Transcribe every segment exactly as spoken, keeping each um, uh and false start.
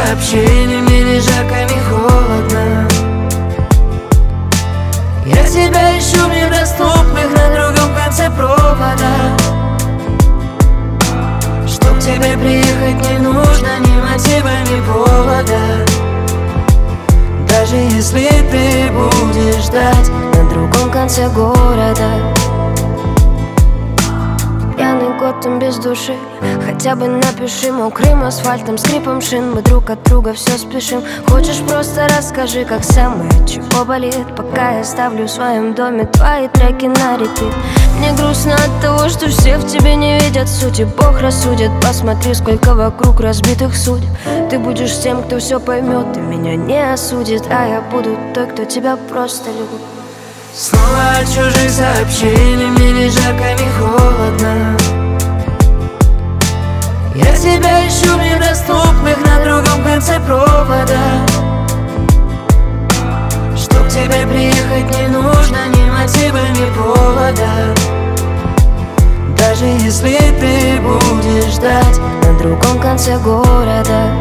сообщений, мне ни жарко, ни холодно. Я тебя ищу в недоступных на другом конце провода. Чтоб к тебе приехать не нужно ни мотива, ни повода. Даже если ты будешь ждать на другом конце города. Пьяный год, он без души. Хотя бы напиши мокрым асфальтом, скрипом шин. Мы друг от друга все спешим. Хочешь, просто расскажи, как самое, чего болит. Пока я ставлю в своем доме твои треки на репит. Мне грустно от того, что все в тебе не видят сути. Бог рассудит, посмотри, сколько вокруг разбитых судеб. Ты будешь тем, кто все поймет и меня не осудит. А я буду той, кто тебя просто любит. Снова от чужих сообщений, мне ни жарко, ни холодно. Я тебя ищу в недоступных на другом конце провода. Чтоб к тебе приехать не нужно ни мотива, ни повода. Даже если ты будешь ждать на другом конце города.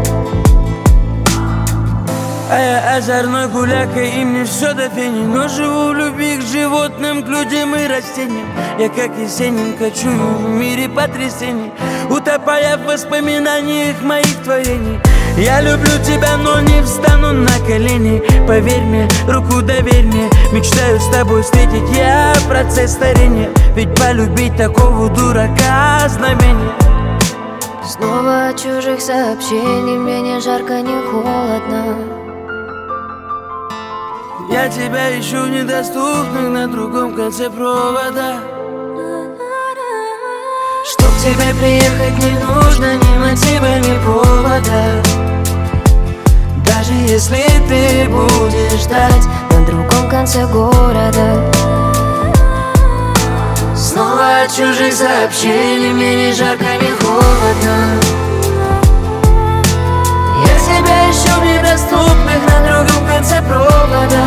А я озорной гуляка, и мне все до фени. Но живу в любви к животным, к людям и растениям. Я как Есенин кочую в мире потрясений, утопая в воспоминаниях моих творений. Я люблю тебя, но не встану на колени. Поверь мне, руку доверь мне. Мечтаю с тобой встретить я процесс старения. Ведь полюбить такого дурака знамение. Снова от чужих сообщений, мне ни жарко, ни холодно. Я тебя ищу в недоступных на другом конце провода. Чтоб к тебе приехать не нужно ни мотива, ни повода. Даже если ты будешь ждать на другом конце города. Снова от чужих сообщений, мне ни жарко, ни холодно. Я тебя ищу в недоступных на другом конце провода.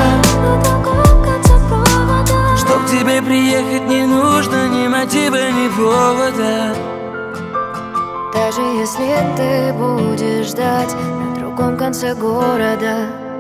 Чтоб к тебе приехать не нужно ни мотива, ни повода. Даже если ты будешь ждать на другом конце города.